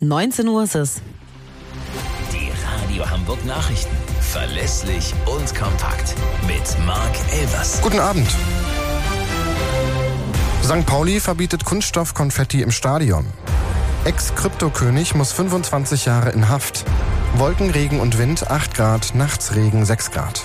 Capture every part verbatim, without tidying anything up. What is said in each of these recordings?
neunzehn Uhr ist es. Die Radio Hamburg Nachrichten. Verlässlich und kompakt. Mit Marc Elvers. Guten Abend. Sankt Pauli verbietet Kunststoffkonfetti im Stadion. Ex-Kryptokönig muss fünfundzwanzig Jahre in Haft. Wolken, Regen und Wind acht Grad, nachts Regen sechs Grad.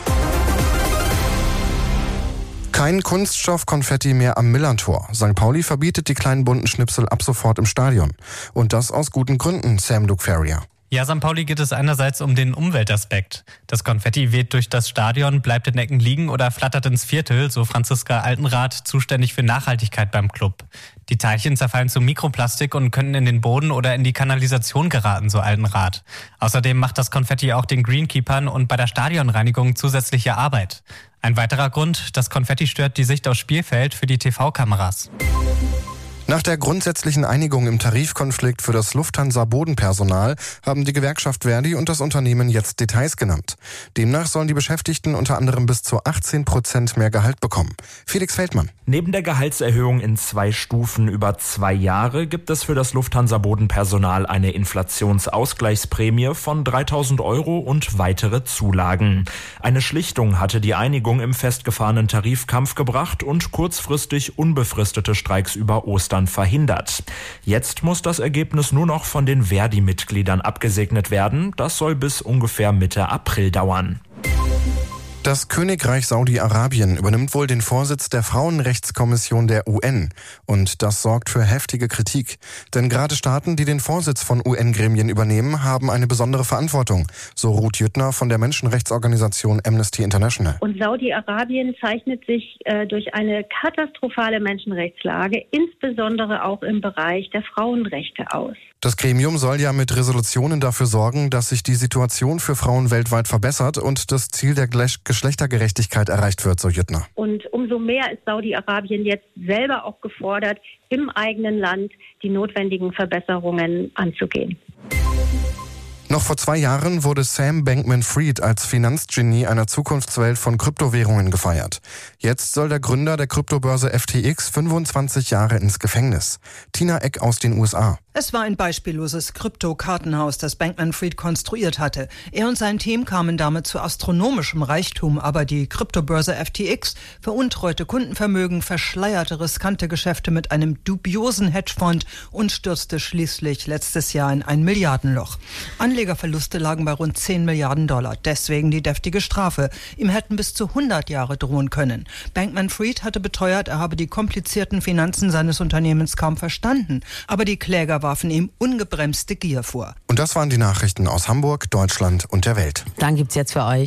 Kein Kunststoffkonfetti mehr am Millerntor. Sankt Pauli verbietet die kleinen bunten Schnipsel ab sofort im Stadion. Und das aus guten Gründen, Sam Luke Ferrier. Ja, Sankt Pauli geht es einerseits um den Umweltaspekt. Das Konfetti weht durch das Stadion, bleibt in Ecken liegen oder flattert ins Viertel, so Franziska Altenrath, zuständig für Nachhaltigkeit beim Club. Die Teilchen zerfallen zu Mikroplastik und könnten in den Boden oder in die Kanalisation geraten, so Altenrath. Außerdem macht das Konfetti auch den Greenkeepern und bei der Stadionreinigung zusätzliche Arbeit. Ein weiterer Grund, das Konfetti stört die Sicht aufs Spielfeld für die T V-Kameras. Nach der grundsätzlichen Einigung im Tarifkonflikt für das Lufthansa-Bodenpersonal haben die Gewerkschaft Verdi und das Unternehmen jetzt Details genannt. Demnach sollen die Beschäftigten unter anderem bis zu achtzehn Prozent mehr Gehalt bekommen. Felix Feldmann. Neben der Gehaltserhöhung in zwei Stufen über zwei Jahre gibt es für das Lufthansa-Bodenpersonal eine Inflationsausgleichsprämie von dreitausend Euro und weitere Zulagen. Eine Schlichtung hatte die Einigung im festgefahrenen Tarifkampf gebracht und kurzfristig unbefristete Streiks über Ostern verhindert. Jetzt muss das Ergebnis nur noch von den Verdi-Mitgliedern abgesegnet werden. Das soll bis ungefähr Mitte April dauern. Das Königreich Saudi-Arabien übernimmt wohl den Vorsitz der Frauenrechtskommission der U N. Und das sorgt für heftige Kritik. Denn gerade Staaten, die den Vorsitz von U N-Gremien übernehmen, haben eine besondere Verantwortung. So Ruth Jüttner von der Menschenrechtsorganisation Amnesty International. Und Saudi-Arabien zeichnet sich äh, durch eine katastrophale Menschenrechtslage, insbesondere auch im Bereich der Frauenrechte aus. Das Gremium soll ja mit Resolutionen dafür sorgen, dass sich die Situation für Frauen weltweit verbessert und das Ziel der Geschlechtergerechtigkeit erreicht wird, so Jüttner. Und umso mehr ist Saudi-Arabien jetzt selber auch gefordert, im eigenen Land die notwendigen Verbesserungen anzugehen. Noch vor zwei Jahren wurde Sam Bankman-Fried als Finanzgenie einer Zukunftswelt von Kryptowährungen gefeiert. Jetzt soll der Gründer der Kryptobörse F T X fünfundzwanzig Jahre ins Gefängnis. Tina Eck aus den U S A. Es war ein beispielloses Krypto-Kartenhaus, das Bankman-Fried konstruiert hatte. Er und sein Team kamen damit zu astronomischem Reichtum, aber die Kryptobörse F T X veruntreute Kundenvermögen, verschleierte riskante Geschäfte mit einem dubiosen Hedgefonds und stürzte schließlich letztes Jahr in ein Milliardenloch. Anlegerverluste lagen bei rund zehn Milliarden Dollar. Deswegen die deftige Strafe. Ihm hätten bis zu hundert Jahre drohen können. Bankman-Fried hatte beteuert, er habe die komplizierten Finanzen seines Unternehmens kaum verstanden. Aber die Kläger warfen ihm ungebremste Gier vor. Und das waren die Nachrichten aus Hamburg, Deutschland und der Welt. Dann gibt's jetzt für euch